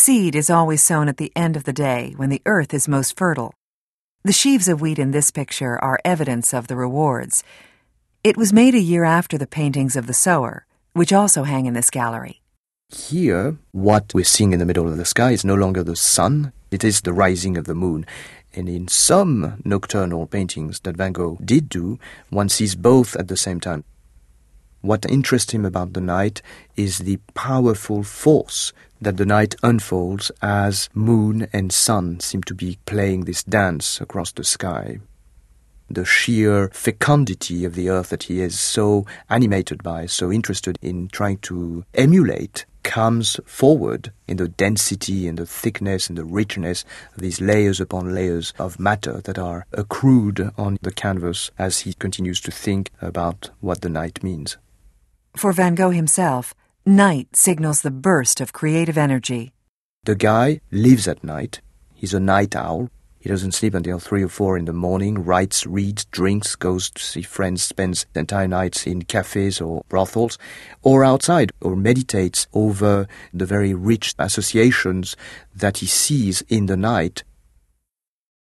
seed is always sown at the end of the day when the earth is most fertile. The sheaves of wheat in this picture are evidence of the rewards. It was made a year after the paintings of the sower, which also hang in this gallery. Here, what we're seeing in the middle of the sky is no longer the sun, it is the rising of the moon. And in some nocturnal paintings that Van Gogh did do, one sees both at the same time. What interests him about the night is the powerful force that the night unfolds as moon and sun seem to be playing this dance across the sky. The sheer fecundity of the earth that he is so animated by, so interested in trying to emulate, comes forward in the density and the thickness and the richness of these layers upon layers of matter that are accrued on the canvas as he continues to think about what the night means. For Van Gogh himself, night signals the burst of creative energy. The guy lives at night. He's a night owl. He doesn't sleep until 3 or 4 in the morning, writes, reads, drinks, goes to see friends, spends the entire nights in cafes or brothels, or outside, or meditates over the very rich associations that he sees in the night